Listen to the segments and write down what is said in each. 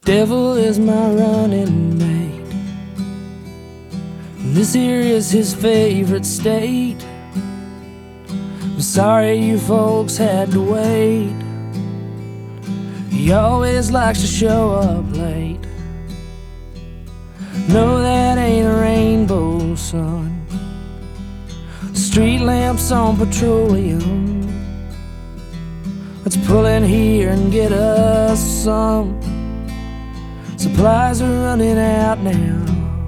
Devil is my running mate, and this here is his favorite state. I'm sorry you folks had to wait. He always likes to show up late. No, that ain't a rainbow, son. Street lamps on petroleum. Let's pull in here and get us some. Supplies are running out now.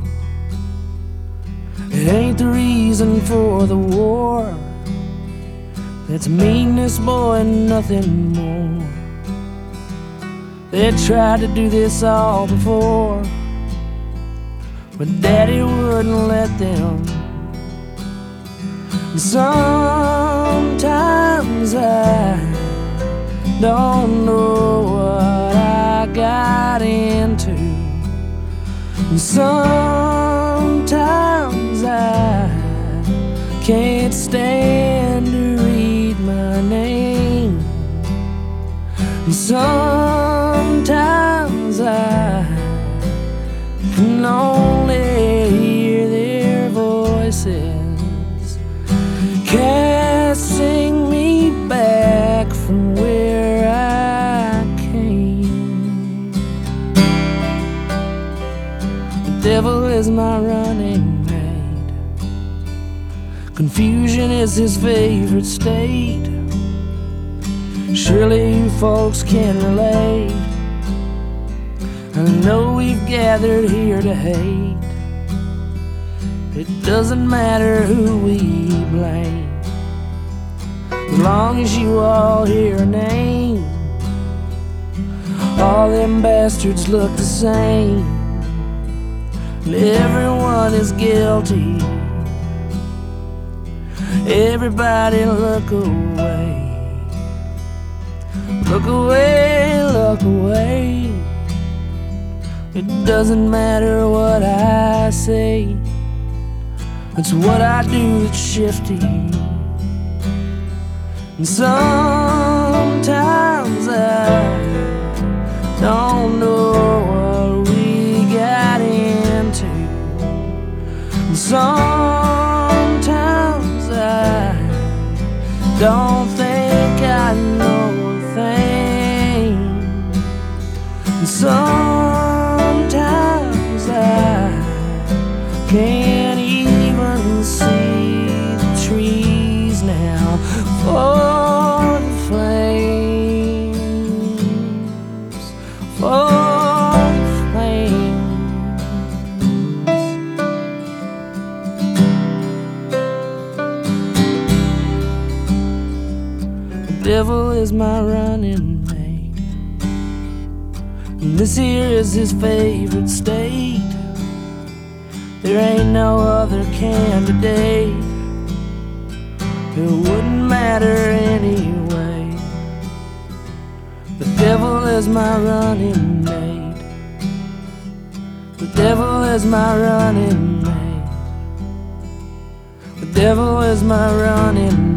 It ain't the reason for the war. It's meanness, boy, and nothing more. They tried to do this all before, but Daddy wouldn't let them. And sometimes I don't know what I got into, and sometimes I can't stand to read my name, and sometimes I can only hear their voices casting me back from where I came. The devil is my running mate. Confusion is his favorite state. Surely you folks can relate. I know we've gathered here to hate. It doesn't matter who we blame, as long as you all hear a name. All them bastards look the same, and everyone is guilty. Everybody look away. Look away, look away. It doesn't matter what I say, it's what I do that's shifty. And sometimes I don't know what we got into, and sometimes I don't think I know a thing, and sometimes I can't even see the trees now for the flames, for the flames. The devil is my running mate, and this here is his favorite state. There ain't no other candidate. It wouldn't matter anyway. The devil is my running mate. The devil is my running mate. The devil is my running mate.